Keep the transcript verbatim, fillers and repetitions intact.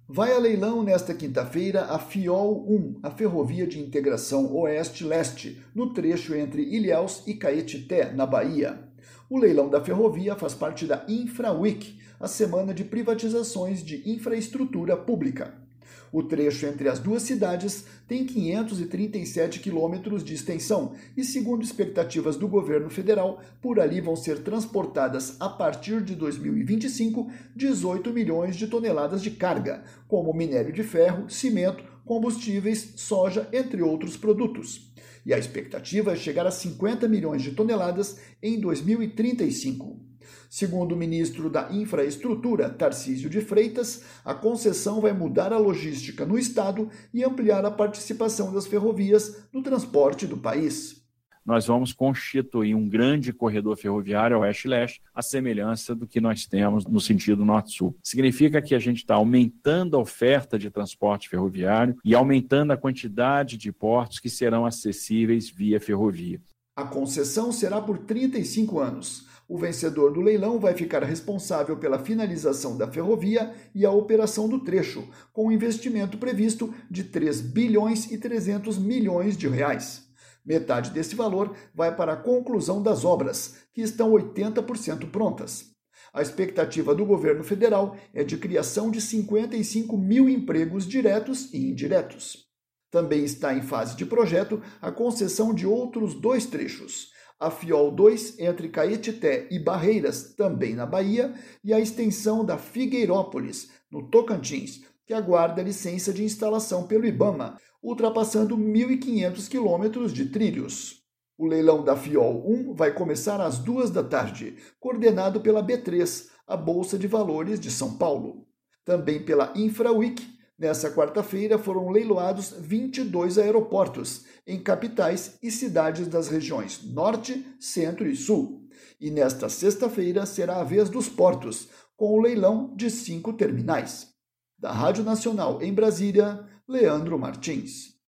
Vai a leilão nesta quinta-feira a Fiol um, a Ferrovia de Integração Oeste-Leste, no trecho entre Ilhéus e Caetité, na Bahia. O leilão da ferrovia faz parte da InfraWeek, a semana de privatizações de infraestrutura pública. O trecho entre as duas cidades tem quinhentos e trinta e sete quilômetros de extensão e, segundo expectativas do governo federal, por ali vão ser transportadas a partir de dois mil e vinte e cinco dezoito milhões de toneladas de carga, como minério de ferro, cimento, combustíveis, soja, entre outros produtos. E a expectativa é chegar a cinquenta milhões de toneladas em dois mil e trinta e cinco. Segundo o ministro da Infraestrutura, Tarcísio de Freitas, a concessão vai mudar a logística no estado e ampliar a participação das ferrovias no transporte do país. Nós vamos constituir um grande corredor ferroviário oeste-leste, à semelhança do que nós temos no sentido norte-sul. Significa que a gente está aumentando a oferta de transporte ferroviário e aumentando a quantidade de portos que serão acessíveis via ferrovia. A concessão será por trinta e cinco anos. O vencedor do leilão vai ficar responsável pela finalização da ferrovia e a operação do trecho, com um investimento previsto de três bilhões e trezentos milhões de reais. Metade desse valor vai para a conclusão das obras, que estão oitenta por cento prontas. A expectativa do governo federal é de criação de cinquenta e cinco mil empregos diretos e indiretos. Também está em fase de projeto a concessão de outros dois trechos. A Fiol dois entre Caetité e Barreiras, também na Bahia, e a extensão da Figueirópolis, no Tocantins, que aguarda licença de instalação pelo IBAMA, ultrapassando mil e quinhentos quilômetros de trilhos. O leilão da Fiol um vai começar às duas da tarde, coordenado pela B três, a Bolsa de Valores de São Paulo. Também pela InfraWeek, nessa quarta-feira foram leiloados vinte e dois aeroportos, em capitais e cidades das regiões Norte, Centro e Sul. E nesta sexta-feira será a vez dos portos, com o leilão de cinco terminais. Da Rádio Nacional em Brasília, Leandro Martins.